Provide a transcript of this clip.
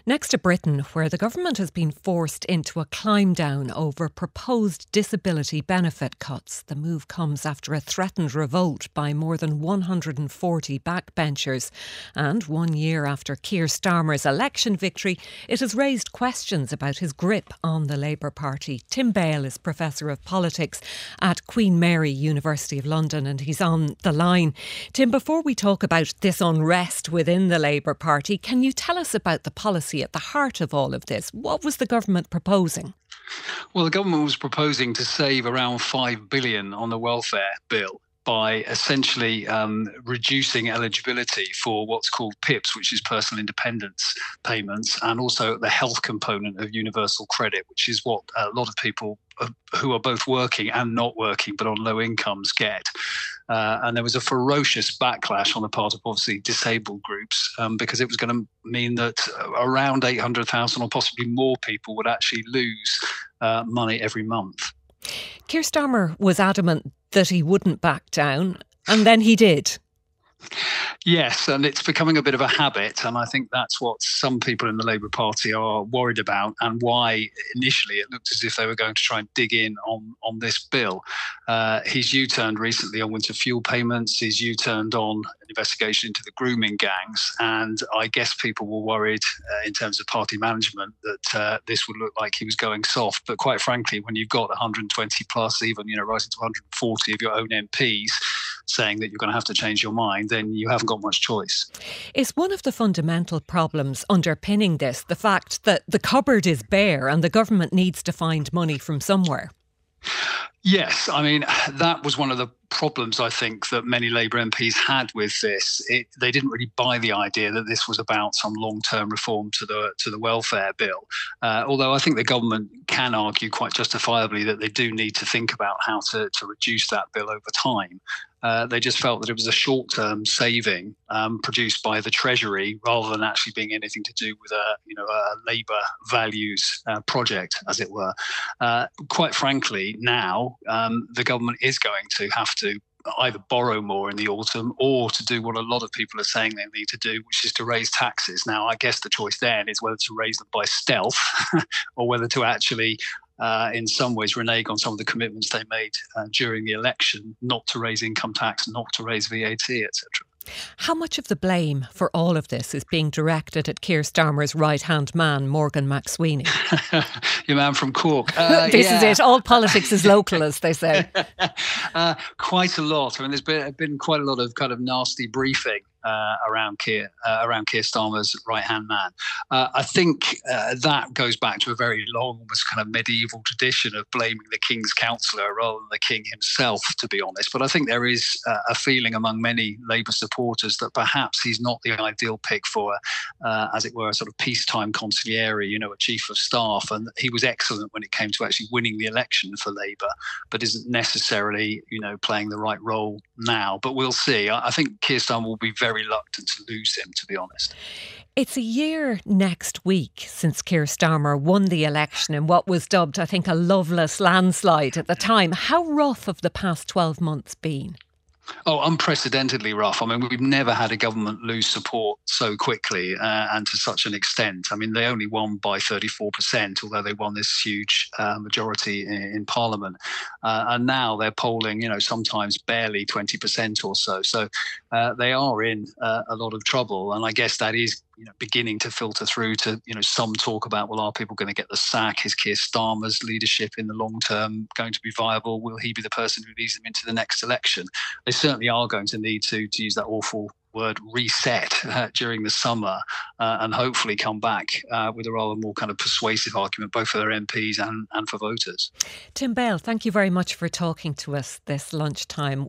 Next to Britain, where the government has been forced into a climb down over proposed disability benefit cuts. The move comes after a threatened revolt by more than 140 backbenchers. And 1 year after Keir Starmer's election victory, it has raised questions about his grip on the Labour Party. Tim Bale is Professor of Politics at Queen Mary University of London and he's on the line. Tim, before we talk about this unrest within the Labour Party, can you tell us about the policy at the heart of all of this? What was the government proposing? Well, the government was proposing to save around $5 billion on the welfare bill by essentially reducing eligibility for what's called PIPs, which is personal independence payments, and also the health component of universal credit, which is what a lot of people who are both working and not working but on low incomes get. And there was a ferocious backlash on the part of obviously disabled groups because it was going to mean that around 800,000 or possibly more people would actually lose money every month. Keir Starmer was adamant that he wouldn't back down, and then he did. Yes, and it's becoming a bit of a habit, and I think that's what some people in the Labour Party are worried about, and why initially it looked as if they were going to try and dig in on this bill. He's U-turned recently on winter fuel payments. He's U-turned on an investigation into the grooming gangs, and I guess people were worried in terms of party management that this would look like he was going soft. But quite frankly, when you've got 120 plus, even rising to 140 of your own MPs saying that you're going to have to change your mind, then you haven't got much choice. Is one of the fundamental problems underpinning this the fact that the cupboard is bare and the government needs to find money from somewhere? Yes, I mean, that was one of the problems I think that many Labour MPs had with this. They didn't really buy the idea that this was about some long-term reform to the welfare bill. Although I think the government can argue quite justifiably that they do need to think about how to reduce that bill over time. They just felt that it was a short-term saving produced by the Treasury rather than actually being anything to do with a Labour values project, as it were. Quite frankly, now the government is going to have to either borrow more in the autumn or to do what a lot of people are saying they need to do, which is to raise taxes. Now, I guess the choice then is whether to raise them by stealth or whether to actually in some ways renege on some of the commitments they made during the election, not to raise income tax, not to raise VAT, etc. How much of the blame for all of this is being directed at Keir Starmer's right-hand man, Morgan McSweeney? Your man from Cork. This is it. All politics is local, as they say. Quite a lot. I mean, there's been quite a lot of kind of nasty briefing around Keir Starmer's right-hand man. I think that goes back to a very long, almost kind of medieval tradition of blaming the King's counsellor rather than the King himself, to be honest. But I think there is a feeling among many Labour supporters that perhaps he's not the ideal pick for, as it were, a sort of peacetime consigliere, a chief of staff. And he was excellent when it came to actually winning the election for Labour, but isn't necessarily, playing the right role now. But we'll see. I think Keir Starmer will be very reluctant to lose him, to be honest. It's a year next week since Keir Starmer won the election in what was dubbed, I think, a loveless landslide at the time. How rough have the past 12 months been? Oh, unprecedentedly rough. I mean, we've never had a government lose support so quickly and to such an extent. I mean, they only won by 34%, although they won this huge majority in Parliament. And now they're polling, sometimes barely 20% or so. So they are in a lot of trouble. And I guess that is beginning to filter through to, some talk about, well, are people going to get the sack? Is Keir Starmer's leadership in the long term going to be viable? Will he be the person who leads them into the next election? They certainly are going to need to use that awful word reset during the summer and hopefully come back with a rather more kind of persuasive argument, both for their MPs and for voters. Tim Bale, thank you very much for talking to us this lunchtime.